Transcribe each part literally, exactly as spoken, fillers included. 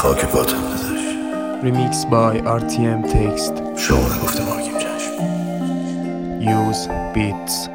خاک پاتم داداش. Remix by آر تی ام Text. شما نگفته مارکیم چشم. Use Beats.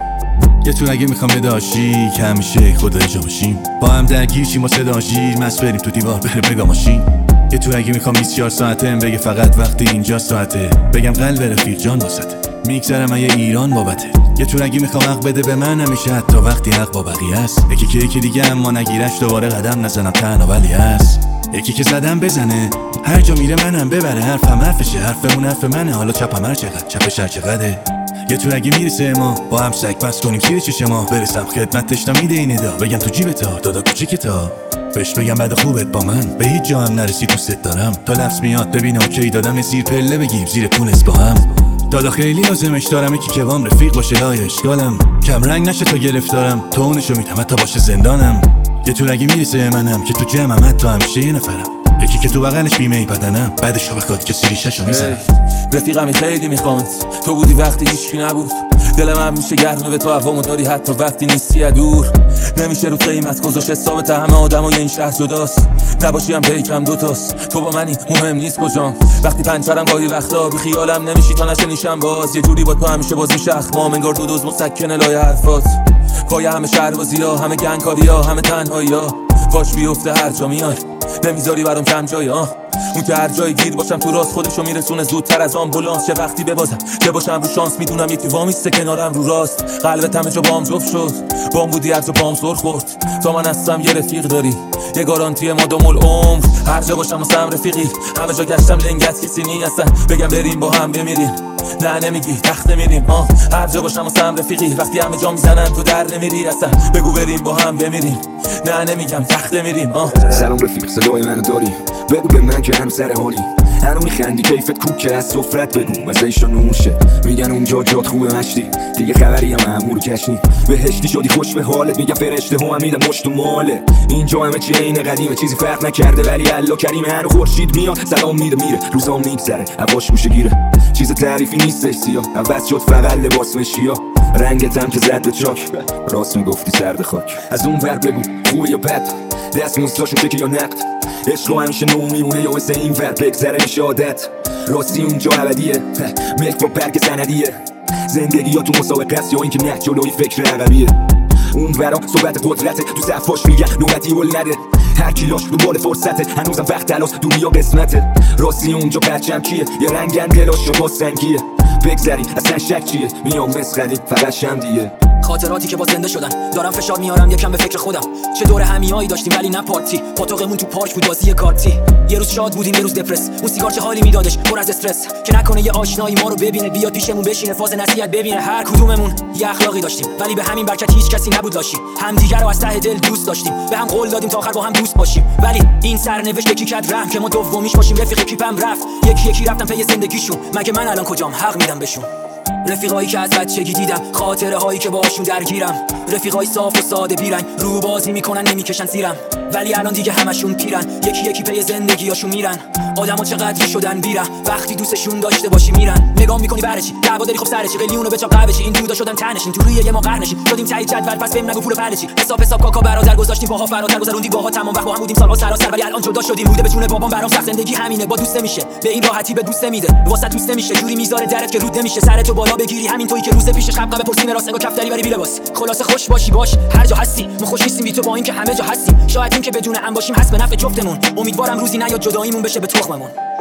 یه تو اگه میخوام بداشی که همیشه خدا جا باشیم، با هم درگیر چیم و صدا شیر مست بریم تو دیوار بره بگا ماشین. یه تو اگه میخوام بیست و چهار ساعتم بگه فقط وقتی اینجا ساعته، بگم قلب رفیق جان واسطه میگذرم یه ایران بابته. یه تو اگه میخوام حق بده به من همیشه حتی وقتی حق با بقیه است. یکی که یکی دیگه اما نگیرش دوباره قدم نزنم تنها ولی هست. یکی که زدم بزنه هر جا میره منم ببره، حرفم حرفشه حرفمون حرف منه، حالا چپم هر چقدر چپش هر چقدره. یه تو اگه میرسه ما با هم سگ بس کنیم زیر چش ما، برسم خدمتش تا میده این ادا، بگم تو جیبتا دادا کوچیکتا، بهش بگم بعد خوبت با من به هیچ جا هم نرسی دوست دارم، تا لفظ میاد ببینم اوکی دادم زیر پله بگیم زیر پونس با هم. دادا خیلی لازمش دارم یکی که وام رفیق باشه لای اشکالم، کم رنگ نشه تا گرفتارم تو اونشو میدم حتی باشه زندانم. یه تو اگه میرسه منم که تو جمعم حتی همیشه یه نفرم، یکی که تو بغلش بیمه بدنم بعدشو بخواد که سیریششو میزنم. رفیقمی خیلی میخوامت، تو بودی وقتی هیچکی نبود، دل من میشه گرمه به تو هوامو داری حتی وقتی نیستی دور. نمیشه رو قیمت گذاشت حسابت همه آدمای این شهر جداست، نباشی هم پیکم دوتاست، تو با منی مهم نیست کجام. وقتی پنچرم گاهی وقتا بی خیالم نمیشی تا نشه نیشم باز، یه جوری با تو همیشه باز میشه اخمام انگار دو دوز مسکنه لای حرفات. پای همه شهربازی ها همه گنگکاری ها همه تنهایی ها، پاش بیفته هر جا میاد نمیذاری برام کم جایی ها. اون که هر جایی گیر باشم تو راست خودشو میرسونه زودتر از آمبولانس. چه وقتی ببازم چه باشم رو شانس میدونم یکی وامیسته کنارم رو راست، قلبت همه جا بام جفت شد بام بودی هر جا بام سر خورد. تا من هستم یه رفیق داری یه گارانتی مادام العمر، هر جا باشم واسم رفیقی همه جا گشتم لنگت کسی نیستن، بگم بریم با هم بمیریم نه نمیگی تخته میریم آه. هر جا باشم واسم رفیقی وقتی همه جا میزنن تو در نمیری اصلا، بگو بریم با هم بمیریم نه نمیگم تخته میریم آه. سلام رفیق صدای منو داری بگو به من که هم سر حالی، هنو میخندی کیفت کوکه از صفرت بگو مزهشو نوشه، میگن اونجا جات خوبه مشتی دیگه خبری هم امور کشنی، بهشتی شدی خوش به حالت میگم فرشته هم میدم مشت و ماله. اینجا همه چی عین قدیمه چیزی فرق نکرده ولی الله کریمه، هنو خورشید میاد سلام میده میره روزا میگذره هواش گوشه گیره، چیز تعریفی نیستش سیاه عوض شد فقط لباس مشیا، رنگت هم که زد به چاک راست میگفتی سرد خاک. از اون ور بگو خوبه یا بد دست موستاشون چکه یا نقد، عشق رو همیشه نو میمونه یا واسه این ور بگذره میشه عادت، راستی اونجا ابدیه ملک با برگ سندیه، زندگی یا تو مسابقه است یا اینکه نه جلوی فکر عقبیه. اون ورا صحبت قدرته تو صفاش میگن نوبتی ول نده، هر کیلاش رو بال فرصته هنوزم وقت تلاس دنیا قسمته، راستی اونجا بچم کیه یه رنگن دلاش با سنگیه، بگذری اصلا شک چیه میام مسخری فقط شمدیه. خاطراتی که با زنده شدن دارم فشار میارم یکم به فکر خودم، چه دوره همیایی داشتیم ولی نه پارتی، پاتوقمون تو پارک بود بازی کارتی، یه روز شاد بودیم یه روز دپرس، اون سیگار چه حالی میدادش پر از استرس، که نکنه یه آشنایی ما رو ببینه بیاد پیشمون بشینه فاز نصیحت ببینه. هر کدوممون یه اخلاقی داشتیم ولی به همین برکت هیچ کسی نبود لاشی، همدیگه رو از ته دل دوست داشتیم به هم قول دادیم تا آخر با هم دوست باشیم، ولی این سرنوشت یکی کرد رحم که ما دومیش باشیم. رفیق کیپم رفت یکی یکی رفتم پی زندگیشون، مگه من الان کجام حق میدم بهشون. رفیقایی که از بچگی دیدم خاطره هایی که باهاشون درگیرم، رفیقای صاف و ساده بیرنگ رو بازی میکنن نمیکشن زیرم، ولی الان دیگه همشون پیرن یکی یکی پی زندگیاشون میرن. آدما چقدر شدن بیرن وقتی دوستشون داشته باشی میرن، نگاه میکنی برای چی دعوا داری خب سر چی قلیونو بچاپ قبشی، این جودا شدن تنشین تو روی یه ما قرنشین شدیم تای جدول پس بهم نگو پول پلچی، حساب حساب کاکا برادر گذاشتیم باها فراتر گذروندی باها تمام وقت با هم بودیم سالها سراسر، ولی الان جدا شدیم بوده به جون بابام برام سخت زندگی همینه با دوست نمیشه به این راحتی به دوست نمیده واسه دوست نمیشه جوری میذاره درت که رود نمیشه سرتو بالا بگیری همین تویی که روز پیش شب قبل پرسیم راست نگاه کفتری بری بی لباس، خلاصه خوش باشی باش هر جا هستی، ما خوش نیستیم بی تو با این که همه جا هستیم، شاید این که بدون هم باشیم هست به نفع جفتمون، امیدوارم روزی نیاد جداییمون بشه به تخممون.